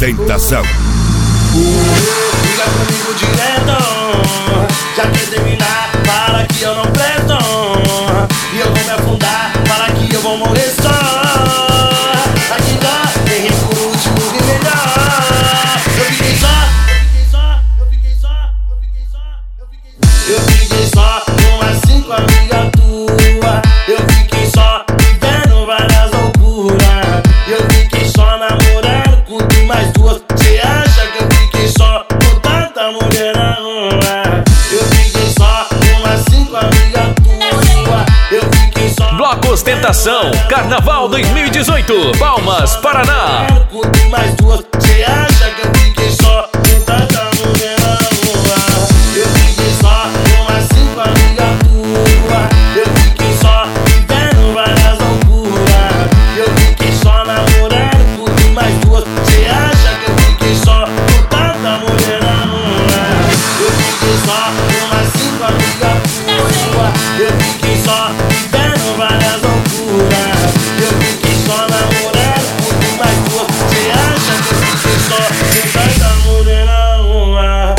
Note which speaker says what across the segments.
Speaker 1: Ostentação.
Speaker 2: Liga comigo direto, já quer terminar, para que eu não presto. E eu vou me afundar, para que eu vou morrer só. Aqui dá, errei por último e melhor. Eu fiquei só, eu fiquei só, eu fiquei só, eu fiquei só, eu fiquei só com umas 5 amigas tuas. Eu fiquei só vivendo várias loucuras. Eu fiquei só namorando com tu mais duas. Cê acha que eu fiquei só com tanta mulher na rua? Eu fiquei só com umas 5 amigas tuas. Eu fiquei só.
Speaker 3: Bloco Ostentação, Carnaval 2018, Palmas, Paraná.
Speaker 2: Com tu mais duas. Cê acha que eu fiquei só com tanta mulher na rua? Eu fiquei só com umas 5 amigas tuas. Eu fiquei só vivendo várias loucuras. Eu fiquei só namorando com tu mais duas. Cê acha que eu fiquei só com tanta mulher na rua? Eu fiquei só com umas 5 amigas tuas. Eu fiquei só vivendo várias loucuras. Eu fiquei só namorando com tu mais duas. Cê acha que eu fiquei só com tanta mulher na rua?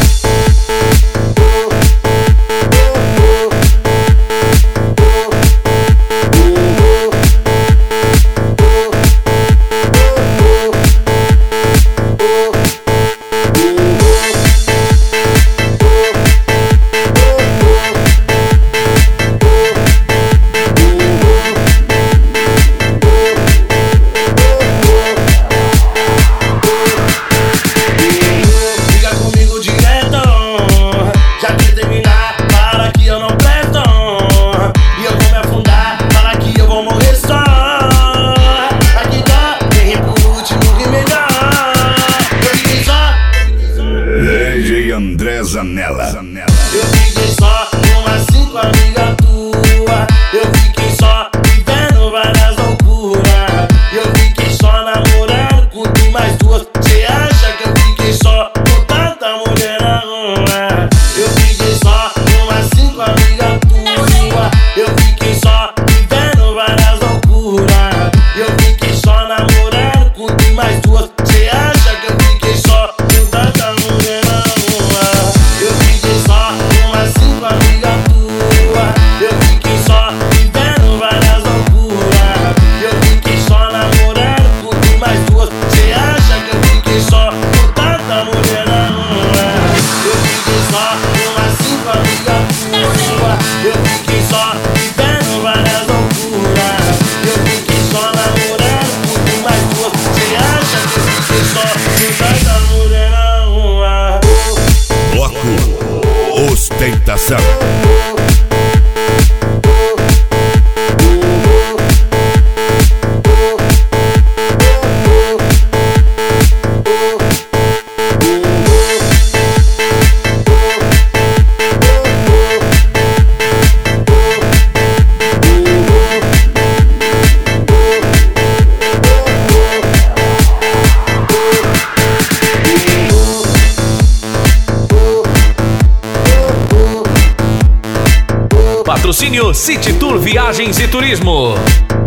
Speaker 2: Liga comigo direto, já quer terminar, para que eu não presto. E eu vou me afundar, para que eu vou morrer só. Aqui dá, errei por último e melhor. Eu fiquei só,
Speaker 1: DJ André Zanella.
Speaker 2: eu fiquei só com umas 5 amigas tuas. Eu fiquei só vivendo várias loucuras. Eu fiquei só namorando com tu mais duas. Cê acha que eu fiquei só com tanta mulher na rua? Eu fiquei só com umas 5 amigas tuas. Eu fiquei só vivendo várias loucuras. Eu fiquei só namorando com tu mais duas. Cê acha que eu fiquei só com tanta mulher na rua? Eu fiquei só com umas 5 amigas tuas. Eu fiquei só vivendo várias loucuras. Eu fiquei só namorando com tu mais duas. Cê acha que eu fiquei só com tanta mulher na rua? Eu fiquei só com umas 5 amigas tuas. Eu fiquei só vivendo várias loucuras. Eu fiquei só namorando com tu mais duas. Cê acha que eu fiquei só com tanta mulher na rua?
Speaker 1: Bloco Ostentação.
Speaker 3: Patrocínio City Tour Viagens e Turismo.